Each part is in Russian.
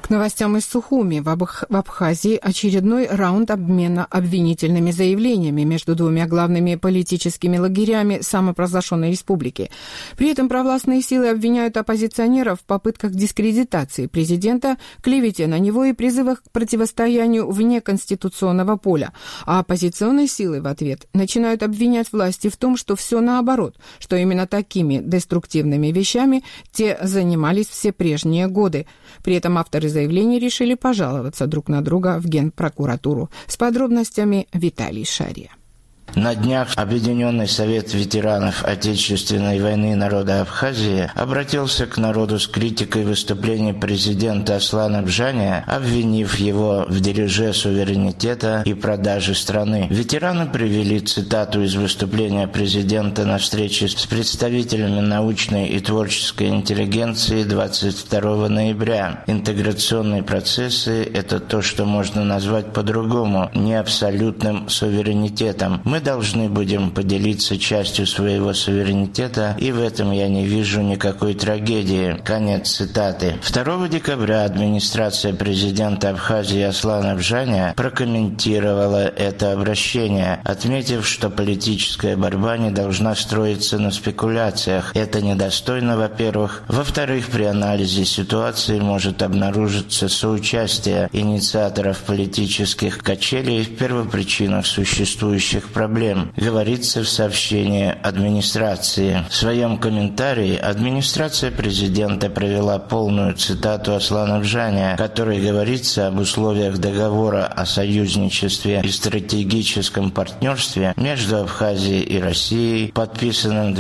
К новостям из Сухуми. В Абхазии очередной раунд обмена обвинительными заявлениями между двумя главными политическими лагерями самопровозглашенной республики. При этом провластные силы обвиняют оппозиционеров в попытках дискредитации президента, клевете на него и призывах к противостоянию вне конституционного поля. А оппозиционные силы в ответ начинают обвинять власти в том, что все наоборот, что именно такими деструктивными вещами те занимались все прежние годы. При этом авторы заявлений решили пожаловаться друг на друга в Генпрокуратуру. С подробностями Виталий Шария. На днях Объединенный совет ветеранов Отечественной войны народа Абхазии обратился к народу с критикой выступления президента Аслана Бжаня, обвинив его в дележе суверенитета и продаже страны. Ветераны привели цитату из выступления президента на встрече с представителями научной и творческой интеллигенции 22 ноября. Интеграционные процессы – это то, что можно назвать по-другому – не абсолютным суверенитетом. Мы должны будем поделиться частью своего суверенитета, и в этом я не вижу никакой трагедии. Конец цитаты. 2 декабря администрация президента Абхазии Аслана Бжаня прокомментировала это обращение, отметив, что политическая борьба не должна строиться на спекуляциях. Это недостойно, во-первых. Во-вторых, при анализе ситуации может обнаружиться соучастие инициаторов политических качелей в первопричинах существующих проблем, говорится в сообщении администрации. В своем комментарии администрация президента привела полную цитату Аслана Бжаня, в которой говорится об условиях договора о союзничестве и стратегическом партнерстве между Абхазией и Россией, подписанном в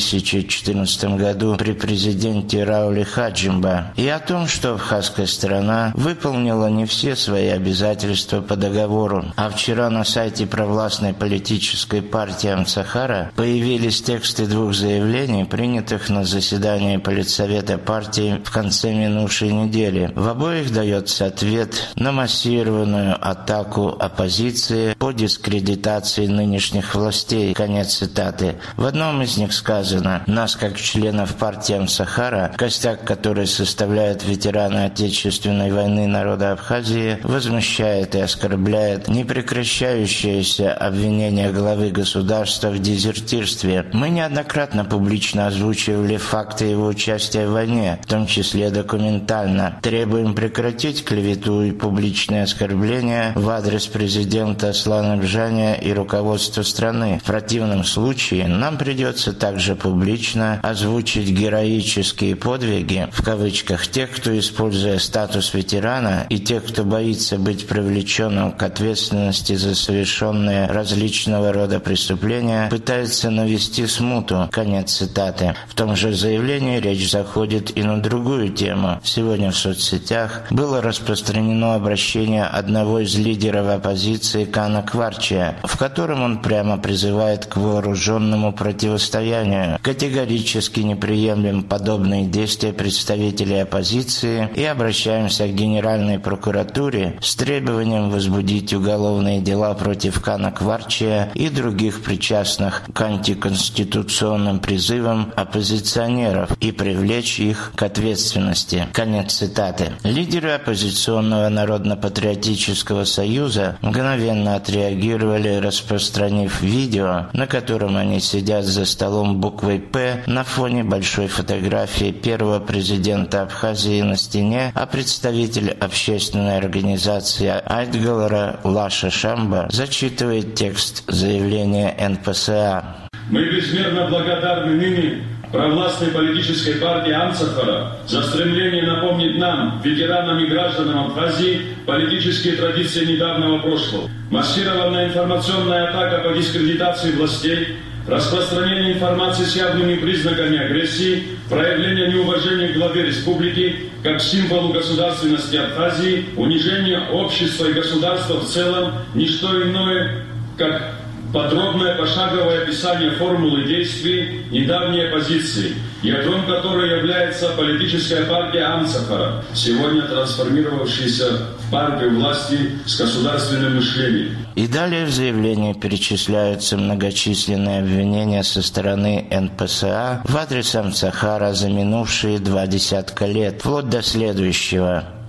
2014 году при президенте Рауле Хаджимба, и о том, что абхазская сторона выполнила не все свои обязательства по договору. А вчера на сайте провластной политической партии Амцахара появились тексты двух заявлений, принятых на заседании Политсовета партии в конце минувшей недели. В обоих дается ответ на массированную атаку оппозиции по дискредитации нынешних властей. Конец цитаты. В одном из них сказано: «Нас, как членов партии Амцахара, костяк которой составляют ветераны Отечественной войны народа Абхазии, возмущает и оскорбляет непрекращающееся обвинение главы государства в дезертирстве. Мы неоднократно публично озвучивали факты его участия в войне, в том числе документально. Требуем прекратить клевету и публичные оскорбления в адрес президента Аслана Бжаня и руководства страны. В противном случае нам придется также публично озвучить героические подвиги, в кавычках, тех, кто, используя статус ветерана, и тех, кто боится быть привлеченным к ответственности за совершенные различного рода преступления, пытается навести смуту». Конец цитаты. В том же заявлении речь заходит и на другую тему. Сегодня в соцсетях было распространено обращение одного из лидеров оппозиции Кана Кварчия, в котором он прямо призывает к вооруженному противостоянию. Категорически не приемлем подобные действия представителей оппозиции и обращаемся к Генеральной прокуратуре с требованием возбудить уголовные дела против Кана Кварчия и других причастных к антиконституционным призывам оппозиционеров и привлечь их к ответственности. Конец цитаты. Лидеры оппозиционного Народно-патриотического союза мгновенно отреагировали, распространив видео, на котором они сидят за столом буквой «П» на фоне большой фотографии первого президента Абхазии на стене, а представитель общественной организации Айтгалара Лаша Шамба зачитывает текст заявления НПСА. Мы безмерно благодарны ныне провластной политической партии Амцахара за стремление напомнить нам, ветеранам и гражданам Абхазии, политические традиции недавнего прошлого. Массированная информационная атака по дискредитации властей, распространение информации с явными признаками агрессии, проявление неуважения к главе республики как символу государственности Абхазии, унижение общества и государства в целом – ничто иное, как подробное пошаговое описание формулы действий недавней оппозиции, ядром которой является политическая партия Амцахара, сегодня трансформировавшаяся в партию власти с государственным мышлением. И далее в заявлении перечисляются многочисленные обвинения со стороны НПСА в адрес Амцахара за минувшие 20 лет, вплоть до следующего.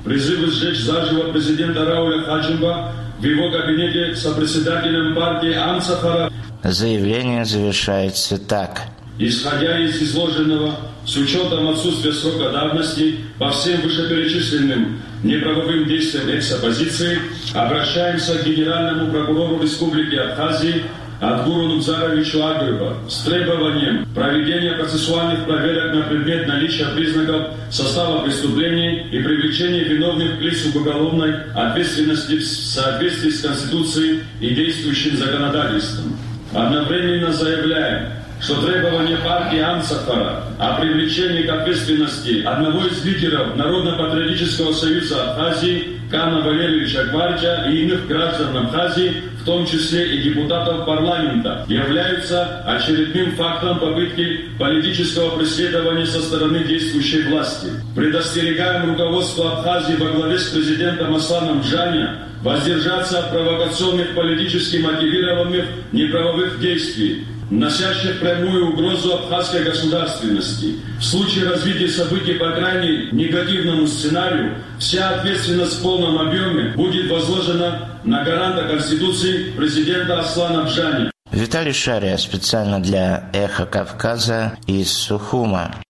призывы сжечь заживо президента Рауля Хачимба в его кабинете сопредседателем партии Амцафара. Заявление завершается так. Исходя из изложенного, с учетом отсутствия срока давности по всем вышеперечисленным неправовым действиям экс-оппозиции, обращаемся к Генеральному прокурору Республики Абхазии Адгуру Нукзаровичу Агыба с требованием проведения процессуальных проверок на предмет наличия признаков состава преступлений и привлечения виновных лиц к уголовной ответственности в соответствии с Конституцией и действующим законодательством. Одновременно заявляем, что требование партии Амцафара о привлечении к ответственности одного из лидеров Народно-патриотического союза Абхазии Кана Валерьевича Гвардия и иных граждан Абхазии, в том числе и депутатов парламента, являются очередным фактом попытки политического преследования со стороны действующей власти. Предостерегаем руководство Абхазии во главе с президентом Асланом Бжаня воздержаться от провокационных политически мотивированных неправовых действий, носящих прямую угрозу абхазской государственности. В случае развития событий по крайне негативному сценарию вся ответственность в полном объеме будет возложена на гаранта Конституции президента Аслана Бжаня. Виталий Шария специально для «Эхо Кавказа» из Сухума.